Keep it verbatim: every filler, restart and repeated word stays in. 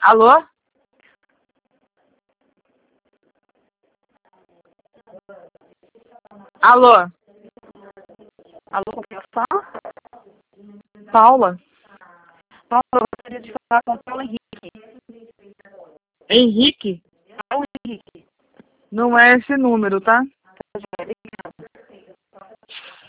Alô? Alô? Alô, com quem eu falo? Paula? Paula, eu gostaria de falar com o Paulo Henrique. Henrique? Paulo Henrique. Não é esse número, tá? Tá, joia, obrigada.